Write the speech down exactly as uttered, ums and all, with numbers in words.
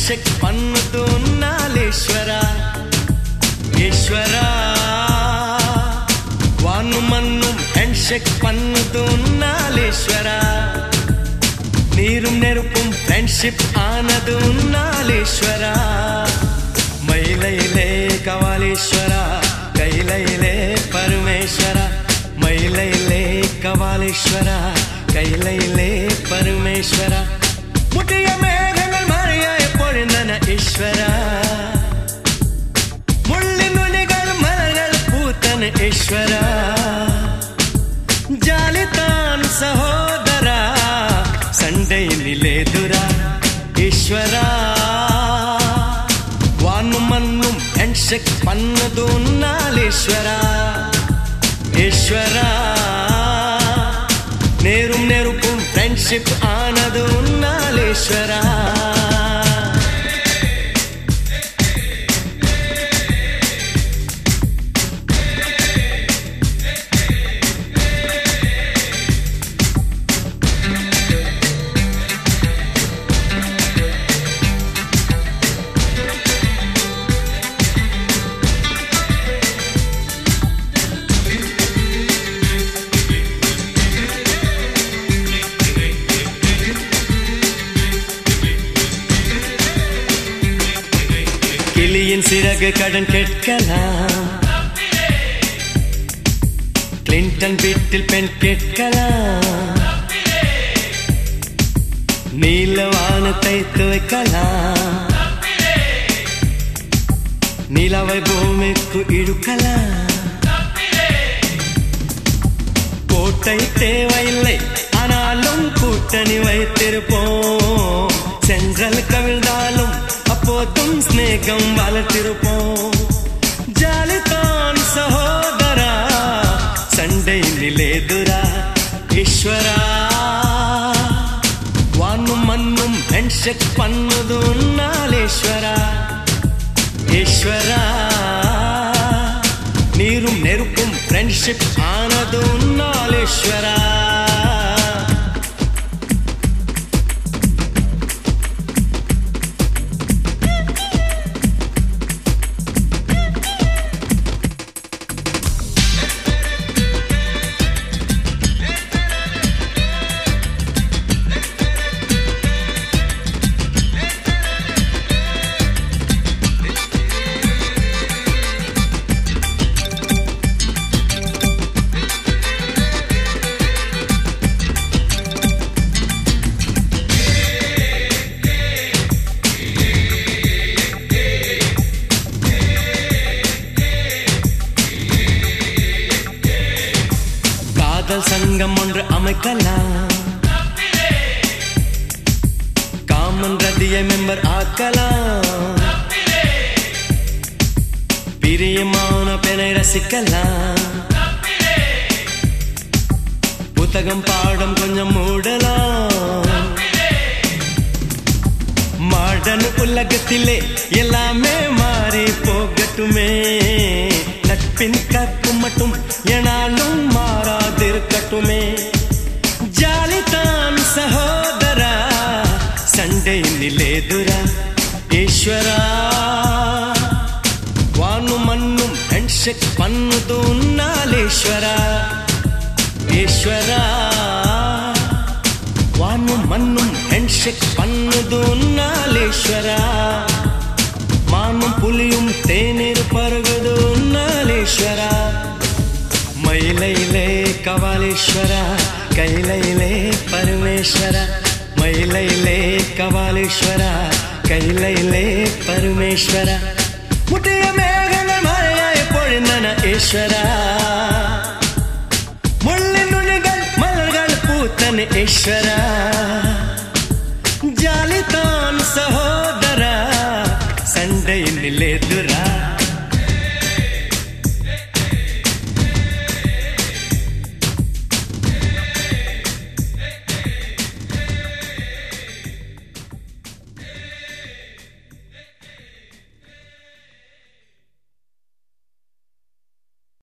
handshake பண்ணுது நாளேஸ்வரா ஈஸ்வரா வானும் மண்ணும் ஹேண்ட்ஷேக் பண்ணுது நாளேஸ்வரா நீரும் நெருப்பும் ஃப்ரெண்ட்ஷிப் ஆனது நாளேஸ்வரா மயிலையிலே கபாலீஸ்வரா கைலையிலே பரமேஸ்வரா மயிலையிலே கபாலீஸ்வரா கைலையிலே பரமேஸ்வரா முட்டிய மேகங்கள் மழையாய பொழிந்தன ஈஸ்வரா முள்ளின் நுனிகள் மலர்கள் பூத்தன ஈஸ்வரா ஜாலிதான் சகோதரா சண்டையினிலேதுரா ஈஸ்வரா வானும் மண்ணும் ஹேண்ட்ஷேக் பண்ணது நாளேஸ்வரா ஈஸ்வரா நேரும் நெருப்பும் ஃப்ரெண்ட்ஷிப் ஆனது நாளேஸ்வரா கிளியின் சிறகு கடன் கேட்கலாம் கிளின்டன் வீட்டில் பெண் கேட்கலாம் நீல வானத்தை துவைக்கலாம் நிலவை பூமிக்கு இழுக்கலாம் கோட்டை தேவையில்லை ஆனாலும் கூட்டணி வைத்திருப்போம் சென்றல் கவிழ்ந்தாலும் அப்போதும் ஸ்நேகம் வளர்த்திருப்போம் ஜாலிதான் சகோதரா சண்டை நிலேதுரா ஈஸ்வரா வானும் மண்ணும் ஹேண்ட்ஷேக் பண்ணுது நாளேஸ்வரா ஈஸ்வரா நீரும் நெருப்பும் ஃப்ரெண்ட்ஷிப் ஆனது நாளேஸ்வரா காதல் சங்கம் ஒன்று அமைக்கலாம் காமன் ரதியை மெம்பர் ஆக்கலாம் பிரியமான பெண்ணை ரசிக்கலாம் புத்தகம் பாடம் கொஞ்சம் மூடலாம் மாடர்ன் உலகத்திலே எல்லாமே மாறி போகட்டுமே நட்பின் கற்பு மட்டும் எனாலும் மாறாதிருக்கட்டுமே ஜாலிதான் சகோதரா சண்டை நிலேதுரா ஈஸ்வரா வானும் மண்ணும் ஹேண்ட்ஷேக் பண்ணுது நாளேஸ்வரா ஈஸ்வரா வானும் மண்ணும் ஹேண்ட்ஷேக் பண்ணுது நாளேஸ்வரா மானும் புலியும் தேநீர் பருகுது நாளேஸ்வரா மயிலையிலே கபாலீஸ்வரா கைலையிலே பரமேஸ்வரா மயிலையிலே கபாலீஸ்வரா கைலையிலே பரமேஸ்வரா முட்டிய மேகங்கள் மழையாய் பொழிந்தன ஈஸ்வரா முள்ளின் நுனிகள் மலர்கள் பூத்தன ஈஸ்வரா ஜாலிதான் சகோதரா சண்டை நிலேதுரா